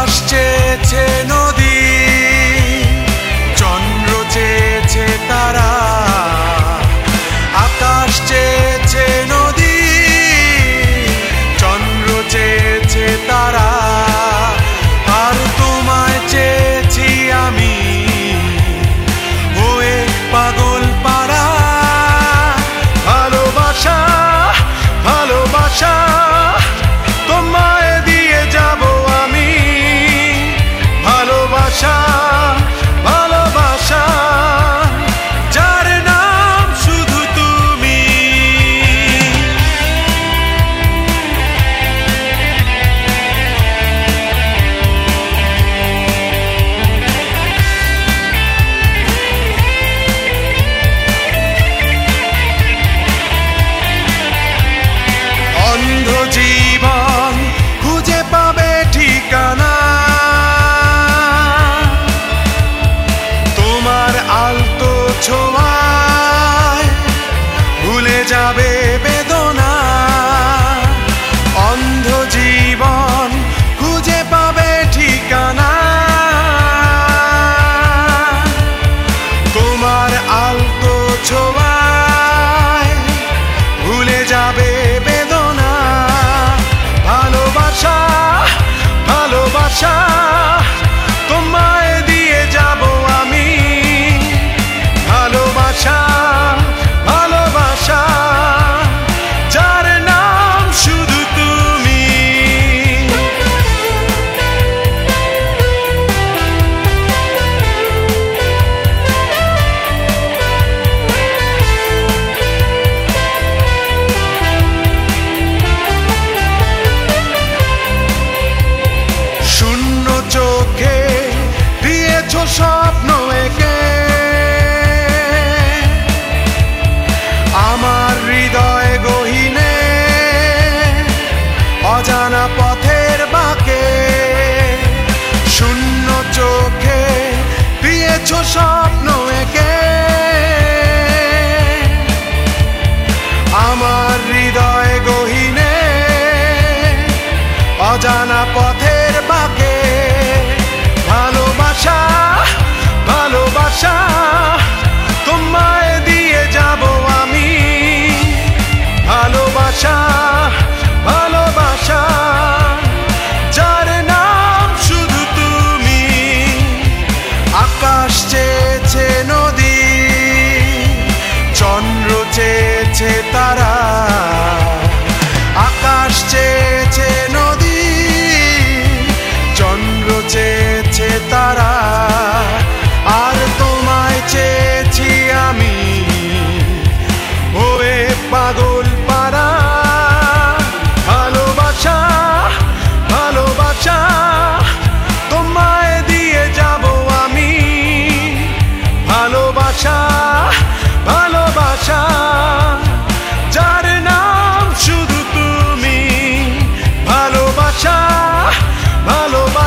আকাশ চেয়েছে নদী, চন্দ্র চেয়েছে তারা। আকাশ চেয়েছে নদী, চন্দ্র চেয়েছে তারা। আর তোমায় চেয়েছি আমি হয়ে পাগল পারা। ভালোবাসা ভালোবাসা তোমায় দিয়ে যাব আমি। ভালোবাসা ভালোবাসা যার নাম শুধু তুমি। অন্ধ জীবন খুঁজে পাবে ঠিকানা, তোমার আলতো ছোঁয়ায় ভুলে যাবে বেদনা। অন্ধ জীবন খুঁজে পাবে ঠিকানা, তোমার আলতো ছোঁয়ায় ভুলে যাবে বেদনা। ভালোবাসা ভালোবাসা তোমায় দিয়ে যাব আমি। ভালোবাসা ভালোবাসা যার নাম শুধু তুমি। শূন্য চোখে দিয়েছ স্বপ্ন এঁকে, আমার হৃদয় গহীনে অজানা পথের বাঁকে। শূন্য চোখে দিয়েছ স্বপ্ন এঁকে, আমার হৃদয় গহীনে অজানা পথের বাঁকে। ভালোবাসা ভালোবাসা তোমায় দিয়ে যাব আমি। ভালোবাসা ভালোবাসা যার নাম শুধু তুমি। আকাশ চেয়েছে নদী, চন্দ্র চেয়েছে তারা। আকাশ চেয়েছে নদী, চন্দ্র চেয়েছে তারা। আর তোমায় চেয়েছি আমি হয়ে পাগল পারা। ভালোবাসা ভালোবাসা তোমায় দিয়ে যাব আমি। ভালোবাসা ভালোবাসা যার নাম শুধু তুমি। ভালোবাসা ভালোবাসা